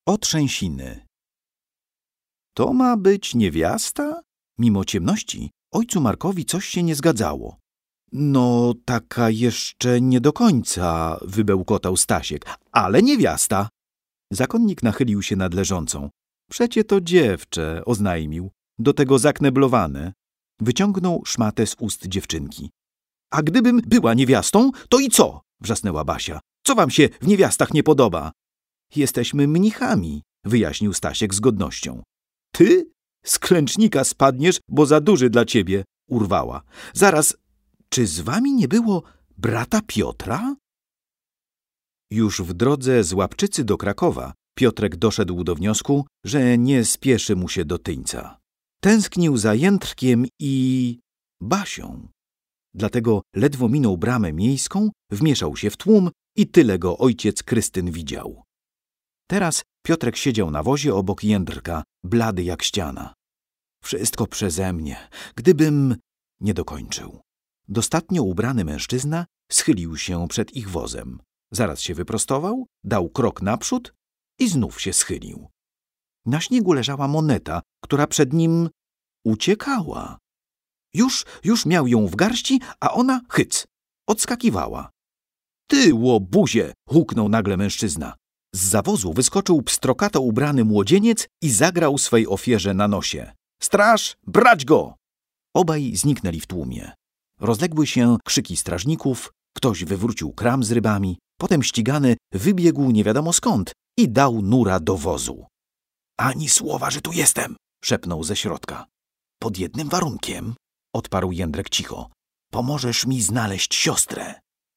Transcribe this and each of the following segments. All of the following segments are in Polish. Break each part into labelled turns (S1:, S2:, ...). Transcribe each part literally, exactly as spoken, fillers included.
S1: Otrzęsiny. To ma być niewiasta? Mimo ciemności ojcu Markowi coś się nie zgadzało. No, taka jeszcze nie do końca, wybełkotał Stasiek, ale niewiasta. Zakonnik nachylił się nad leżącą. Przecie to dziewczę, oznajmił, do tego zakneblowane. Wyciągnął szmatę z ust dziewczynki. A gdybym była niewiastą, to i co? Wrzasnęła Basia. Co wam się w niewiastach nie podoba? Jesteśmy mnichami, wyjaśnił Stasiek z godnością. Ty? Z klęcznika spadniesz, bo za duży dla ciebie, urwała. Zaraz, czy z wami nie było brata Piotra? Już w drodze z Łapczycy do Krakowa Piotrek doszedł do wniosku, że nie spieszy mu się do Tyńca. Tęsknił za Jędrkiem i Basią. Dlatego ledwo minął bramę miejską, wmieszał się w tłum i tyle go ojciec Krystyn widział. Teraz Piotrek siedział na wozie obok Jędrka, blady jak ściana. Wszystko przeze mnie. Gdybym... Nie dokończył. Dostatnio ubrany mężczyzna schylił się przed ich wozem. Zaraz się wyprostował, dał krok naprzód i znów się schylił. Na śniegu leżała moneta, która przed nim uciekała. Już, już miał ją w garści, a ona, hyc, odskakiwała. Ty, łobuzie! Huknął nagle mężczyzna. Z zawozu wyskoczył pstrokato ubrany młodzieniec i zagrał swej ofierze na nosie. Straż, brać go! Obaj zniknęli w tłumie. Rozległy się krzyki strażników, ktoś wywrócił kram z rybami, potem ścigany wybiegł nie wiadomo skąd i dał nura do wozu. Ani słowa, że tu jestem, szepnął ze środka. Pod jednym warunkiem, odparł Jędrek cicho. Pomożesz mi znaleźć siostrę.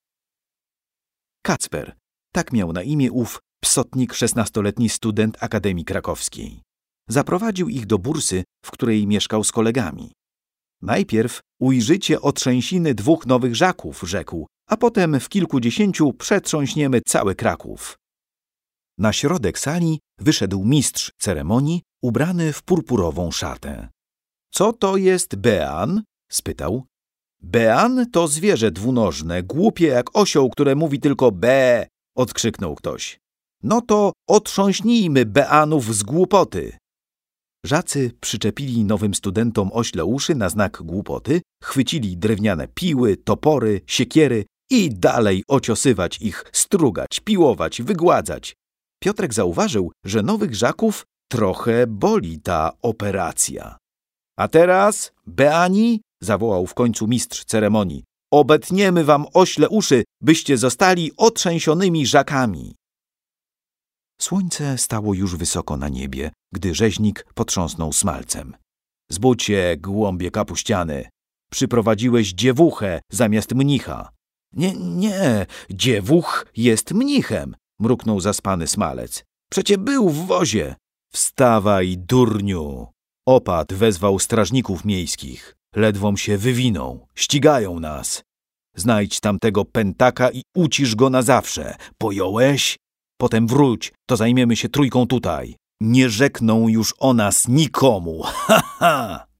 S1: Kacper, tak miał na imię ów psotnik, szesnastoletni student Akademii Krakowskiej. Zaprowadził ich do bursy, w której mieszkał z kolegami. Najpierw ujrzycie otrzęsiny dwóch nowych żaków, rzekł, a potem w kilkudziesięciu przetrząśniemy cały Kraków. Na środek sali wyszedł mistrz ceremonii, ubrany w purpurową szatę. Co to jest bean? Spytał. Bean to zwierzę dwunożne, głupie jak osioł, które mówi tylko be, odkrzyknął ktoś. No to otrząśnijmy beanów z głupoty. Żacy przyczepili nowym studentom ośle uszy na znak głupoty, chwycili drewniane piły, topory, siekiery i dalej ociosywać ich, strugać, piłować, wygładzać. Piotrek zauważył, że nowych żaków trochę boli ta operacja. A teraz, beani, zawołał w końcu mistrz ceremonii, obetniemy wam ośle uszy, byście zostali otrzęsionymi żakami. Słońce stało już wysoko na niebie, gdy rzeźnik potrząsnął smalcem. Zbudź się, głąbie kapuściany. Przyprowadziłeś dziewuchę zamiast mnicha. Nie, nie, dziewuch jest mnichem, mruknął zaspany smalec. Przecie był w wozie. Wstawaj, durniu. Opat wezwał strażników miejskich. Ledwom się wywiną. Ścigają nas. Znajdź tamtego pętaka i ucisz go na zawsze. Pojąłeś? Potem wróć, to zajmiemy się trójką tutaj. Nie rzekną już o nas nikomu. Ha, ha!